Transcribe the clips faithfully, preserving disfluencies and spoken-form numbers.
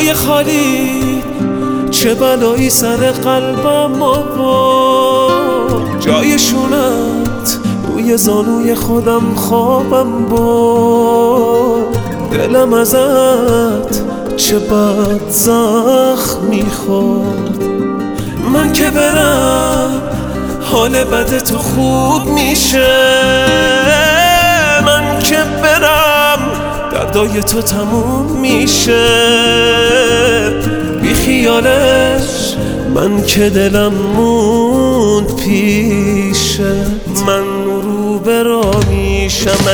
جای خالی چه بلایی سر قلبم آورد، جای شونت روی زانوی خودم خوابم برد. دلم ازت چه بد زخم میخورد. من که برم حال بد تو خوب میشه، من که برم دردای تو تموم میشه. بی خیالش من که دلم موند پیشت، من رو برا میشم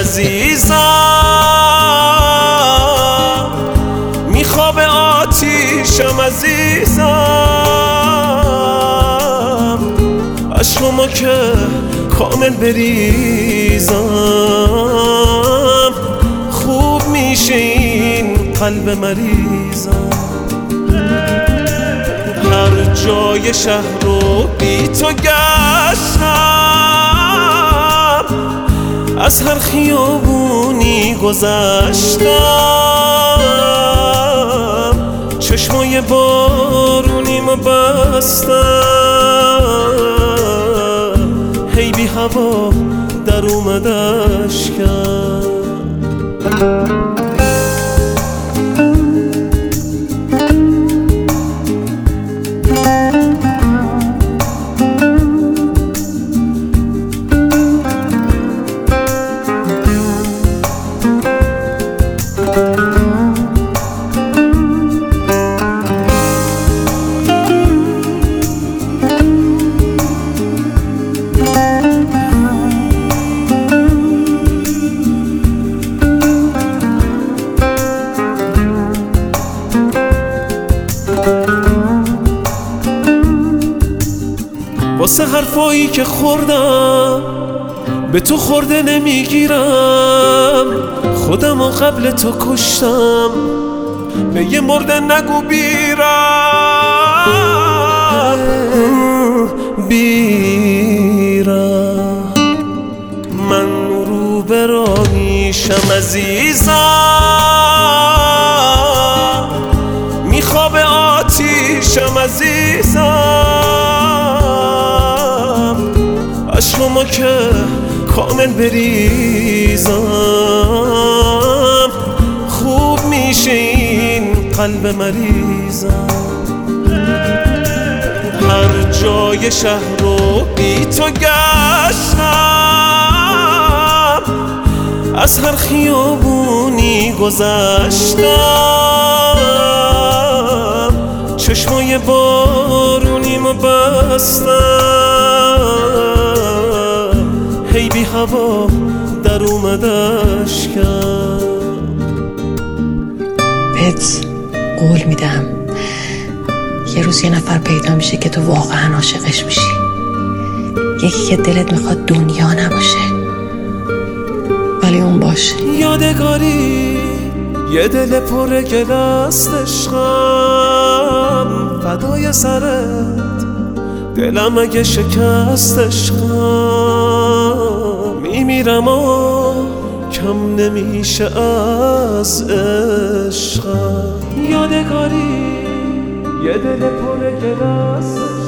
عزیزم، میخواب آتیشم عزیزم. عشقمو که کامل بریزم، خوب میشه این قلب مریضم. هر جای شهر رو بی تو گشتم، از هر خیابونی گذشتم، چشمای بارونیمو بستم، هی بی هوا در اومد اشکم. واسه حرفایی که خوردم به تو خورده نمیگیرم، خودم و قبل تو کشتم، به یه مرده نگو بیرم بیرم. من رو برا میشم عزیزم، میخواب آتیشم عزیزم. عشقمو که کامل بریزم، خوب میشه این قلب مریضم. هر جای شهر رو بی تو گشتم، از هر خیابونی گذشتم، چشمای بارونیمو بستم، هی بی هوا در اومد اشکم. بهت قول میدم یه روز یه نفر پیدا میشه که تو واقعا عاشقش میشی، یکی که دلت میخواد دنیا نباشه ولی اون باشه. یادگاری یه دل پر گل است عشقم، فدای سرت دلم اگه شکست عشقم. میمیرم و کم نمیشه از عشقم. یادگاری یه دل پر گل است